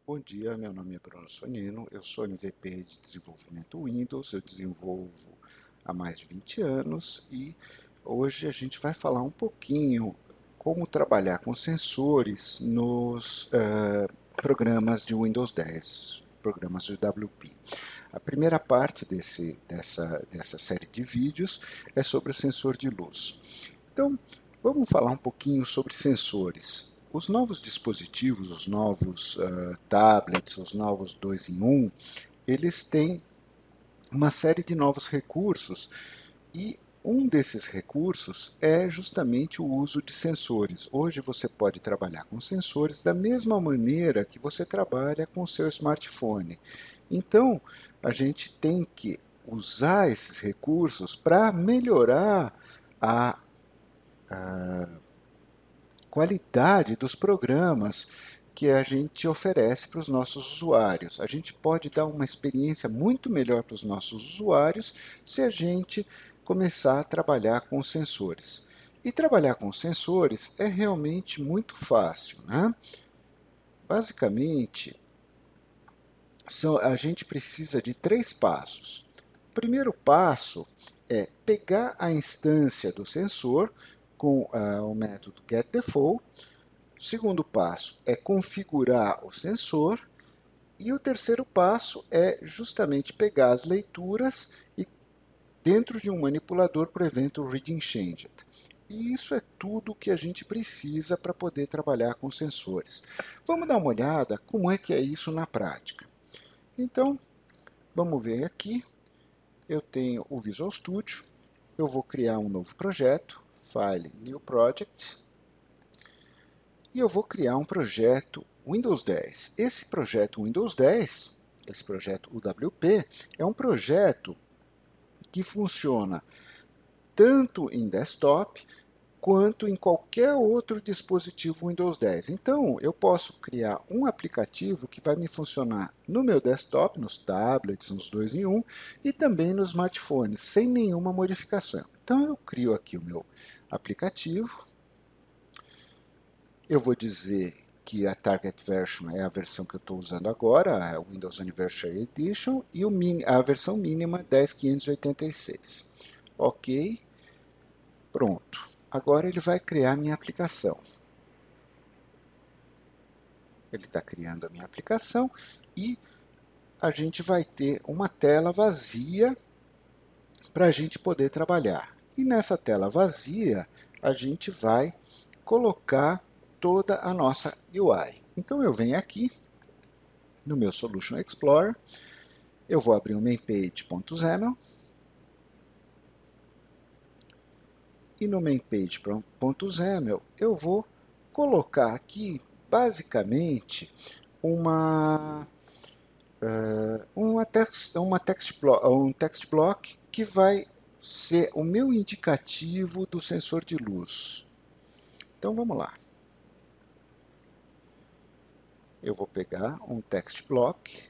Bom dia, meu nome é Bruno Sonino, eu sou MVP de desenvolvimento Windows, eu desenvolvo há mais de 20 anos e hoje a gente vai falar um pouquinho como trabalhar com sensores nos programas de Windows 10, programas de WP. A primeira parte dessa série de vídeos é sobre o sensor de luz. Então, vamos falar um pouquinho sobre sensores. Os novos dispositivos, os novos tablets, os novos 2 em 1, eles têm uma série de novos recursos e um desses recursos é justamente o uso de sensores. Hoje você pode trabalhar com sensores da mesma maneira que você trabalha com o seu smartphone. Então, a gente tem que usar esses recursos para melhorar a qualidade dos programas que a gente oferece para os nossos usuários. A gente pode dar uma experiência muito melhor para os nossos usuários se a gente começar a trabalhar com sensores. E trabalhar com sensores é realmente muito fácil, né? Basicamente, a gente precisa de 3 passos. O primeiro passo é pegar a instância do sensor com o método getDefault. O segundo passo é configurar o sensor. E o terceiro passo é justamente pegar as leituras e dentro de um manipulador para o evento reading_changed. E isso é tudo que a gente precisa para poder trabalhar com sensores. Vamos dar uma olhada como é que é isso na prática. Então, vamos ver aqui. Eu tenho o Visual Studio. Eu vou criar um novo projeto. File, New Project. E eu vou criar um projeto Windows 10. Esse projeto Windows 10, esse projeto UWP, é um projeto que funciona tanto em desktop quanto em qualquer outro dispositivo Windows 10. Então, eu posso criar um aplicativo que vai me funcionar no meu desktop, nos tablets, nos 2 em 1, e também nos smartphones, sem nenhuma modificação. Então, eu crio aqui o meu aplicativo. Eu vou dizer que a Target Version é a versão que eu estou usando agora, a Windows Anniversary Edition, e a versão mínima 10.586. Ok, pronto. Agora ele vai criar minha aplicação. Ele está criando a minha aplicação e a gente vai ter uma tela vazia para a gente poder trabalhar. E nessa tela vazia, a gente vai colocar toda a nossa UI. Então eu venho aqui no meu Solution Explorer, eu vou abrir o mainpage.xaml e no mainpage.xaml eu vou colocar aqui basicamente uma um text block que vai ser o meu indicativo do sensor de luz. Então vamos lá. Eu vou pegar um text block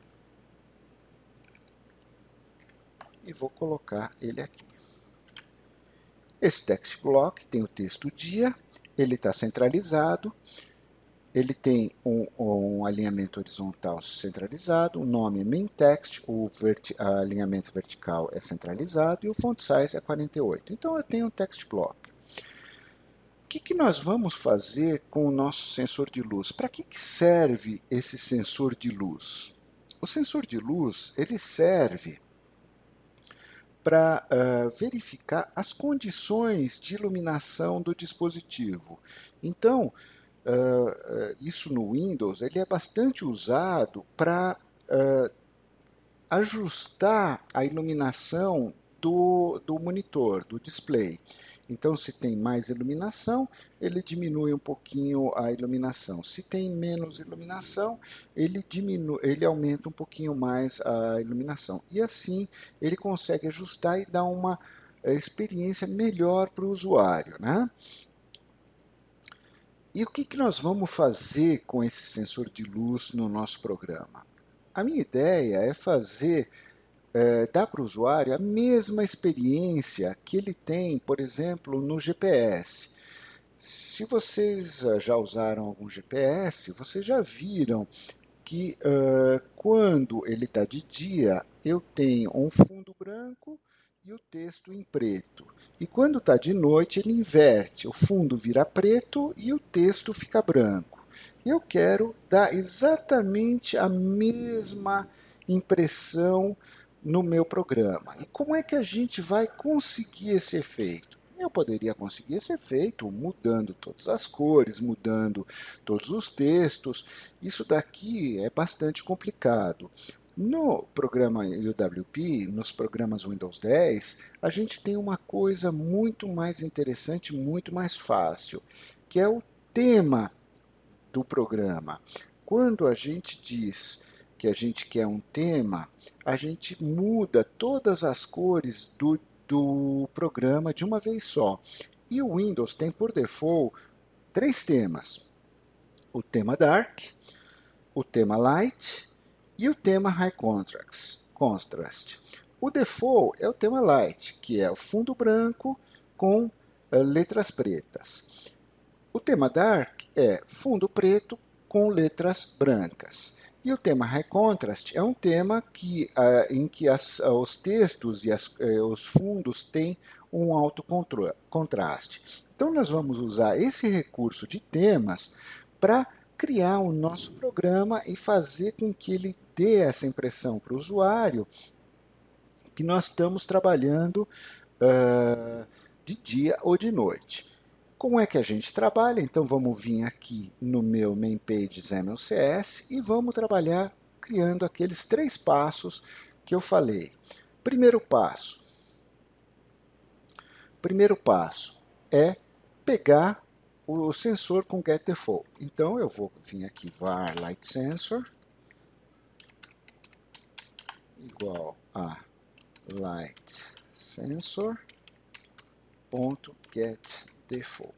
e vou colocar ele aqui. Esse text block tem o texto dia, ele está centralizado, ele tem um alinhamento horizontal centralizado, o nome é main text, o alinhamento vertical é centralizado e o font size é 48. Então eu tenho um text block. O que nós vamos fazer com o nosso sensor de luz? Para que serve esse sensor de luz? O sensor de luz ele serve para verificar as condições de iluminação do dispositivo. Então, isso no Windows ele é bastante usado para ajustar a iluminação do monitor, do display. Então, se tem mais iluminação, ele diminui um pouquinho a iluminação. Se tem menos iluminação, ele aumenta um pouquinho mais a iluminação. E assim, ele consegue ajustar e dar uma experiência melhor para o usuário, né? E o que nós vamos fazer com esse sensor de luz no nosso programa? A minha ideia é dar para o usuário a mesma experiência que ele tem, por exemplo, no GPS. Se vocês já usaram algum GPS, vocês já viram que quando ele está de dia, eu tenho um fundo branco e o texto em preto. E quando está de noite, ele inverte, o fundo vira preto e o texto fica branco. Eu quero dar exatamente a mesma impressão no meu programa. E como é que a gente vai conseguir esse efeito? Eu poderia conseguir esse efeito mudando todas as cores, mudando todos os textos. Isso daqui é bastante complicado. No programa UWP, nos programas Windows 10, a gente tem uma coisa muito mais interessante, muito mais fácil, que é o tema do programa. Quando a gente diz que a gente quer um tema, a gente muda todas as cores do programa de uma vez só. E o Windows tem por default 3 temas: o tema Dark, o tema Light e o tema High Contrast. O default é o tema Light, que é o fundo branco com letras pretas. O tema Dark é fundo preto com letras brancas. E o tema High Contrast é um tema em que os textos e os fundos têm um alto contraste. Então, nós vamos usar esse recurso de temas para criar o nosso programa e fazer com que ele dê essa impressão para o usuário que nós estamos trabalhando de dia ou de noite. Como é que a gente trabalha? Então vamos vir aqui no meu main page XAML CS e vamos trabalhar criando aqueles 3 passos que eu falei. Primeiro passo é pegar o sensor com getDefault. Então eu vou vir aqui var light sensor igual a light sensor ponto getDefault.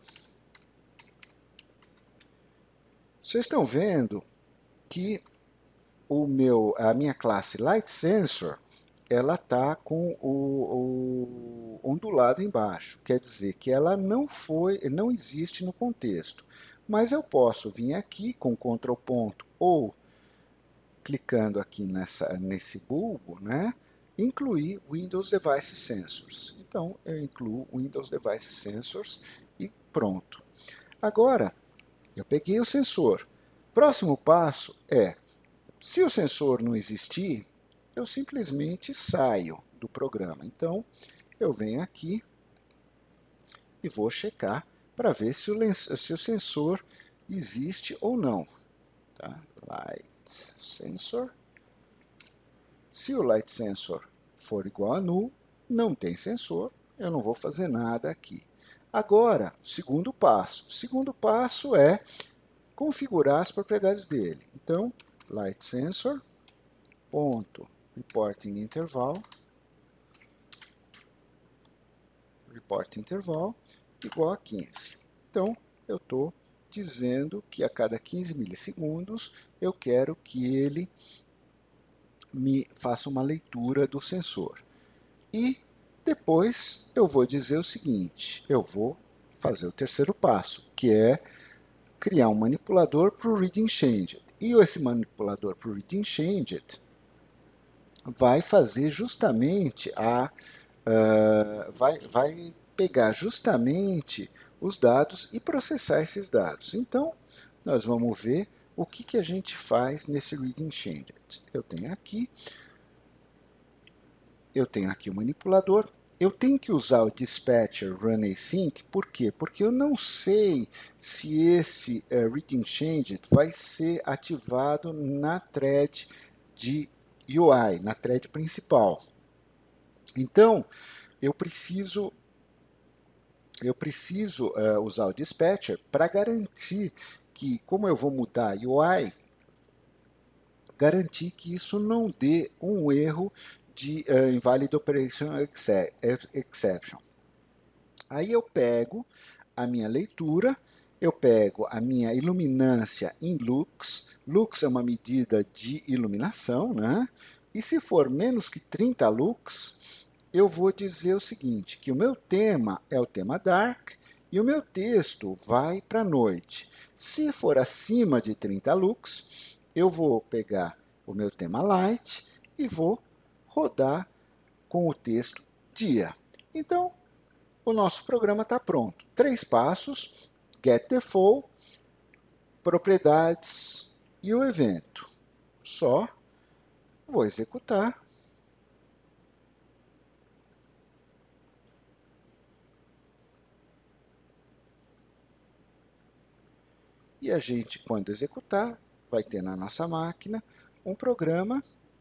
Vocês estão vendo que a minha classe light sensor ela está com o ondulado embaixo, quer dizer que ela não existe no contexto. Mas eu posso vir aqui com Ctrl ponto ou clicando aqui nesse bulbo, né, incluir Windows Device Sensors. Então eu incluo Windows Device Sensors e pronto. Agora eu peguei o sensor. Próximo passo é, se o sensor não existir, eu simplesmente saio do programa. Então, eu venho aqui e vou checar para ver se o sensor existe ou não. Tá? Light Sensor. Se o Light Sensor for igual a null, não tem sensor, eu não vou fazer nada aqui. Agora, segundo passo. O segundo passo é configurar as propriedades dele. Então, Light Sensor, ponto, reporting interval igual a 15. Então, eu estou dizendo que a cada 15 milissegundos eu quero que ele me faça uma leitura do sensor. E depois eu vou dizer o seguinte, eu vou fazer o terceiro passo, que é criar um manipulador para o Reading Changed. E esse manipulador para o Reading Changed vai fazer justamente vai pegar justamente os dados e processar esses dados. Então, nós vamos ver o que a gente faz nesse Reading Changed. Eu tenho aqui o manipulador. Eu tenho que usar o dispatcher run async, por quê? Porque eu não sei se esse Reading Changed vai ser ativado na thread de UI, na thread principal. Então, eu preciso usar o dispatcher para garantir que, como eu vou mudar a UI, garantir que isso não dê um erro de invalid operation exception. Aí eu pego a minha leitura, eu pego a minha iluminância em lux. Lux é uma medida de iluminação, né? E se for menos que 30 lux, eu vou dizer o seguinte, que o meu tema é o tema dark e o meu texto vai para a noite. Se for acima de 30 lux, eu vou pegar o meu tema Light e vou rodar com o texto dia. Então, o nosso programa está pronto. 3 passos: get default, propriedades e o evento. Só vou executar. E a gente, quando executar, vai ter na nossa máquina um programa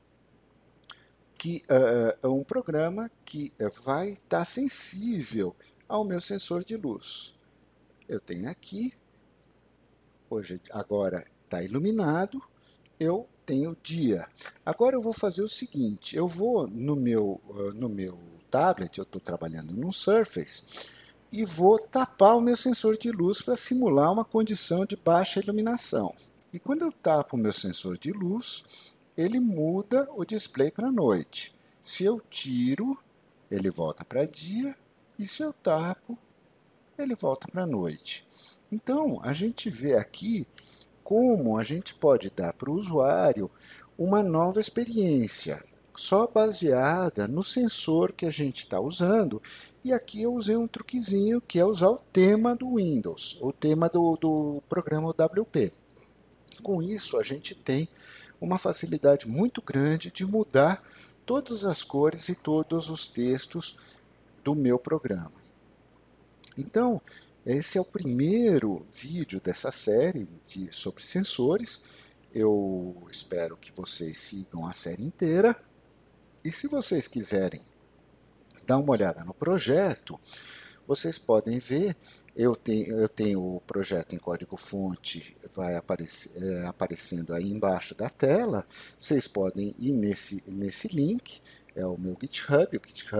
que vai estar sensível ao meu sensor de luz. Eu tenho aqui, hoje agora está iluminado, eu tenho dia. Agora eu vou fazer o seguinte, eu vou no meu tablet, eu estou trabalhando num Surface, e vou tapar o meu sensor de luz para simular uma condição de baixa iluminação. E quando eu tapo o meu sensor de luz, ele muda o display para noite. Se eu tiro, ele volta para dia, e se eu tapo, ele volta para noite. Então, a gente vê aqui como a gente pode dar para o usuário uma nova experiência, só baseada no sensor que a gente está usando. E aqui eu usei um truquezinho, que é usar o tema do Windows, o tema do programa WP. Com isso, a gente tem uma facilidade muito grande de mudar todas as cores e todos os textos do meu programa. Então, esse é o primeiro vídeo dessa série sobre sensores. Eu espero que vocês sigam a série inteira. E se vocês quiserem dar uma olhada no projeto, vocês podem ver, eu tenho o projeto em código-fonte, vai aparecendo aí embaixo da tela. Vocês podem ir nesse link, é o meu GitHub,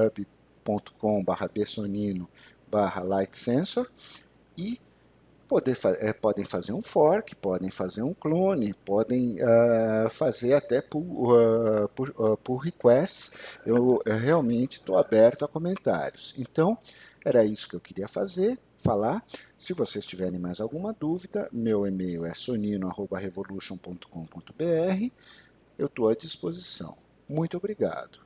github.com/bsonino/lightsensor, e podem fazer um fork, podem fazer um clone, podem fazer até pull requests. Eu realmente estou aberto a comentários. Então, era isso que eu queria falar. Se vocês tiverem mais alguma dúvida, meu e-mail é sonino@revolution.com.br. Eu estou à disposição. Muito obrigado.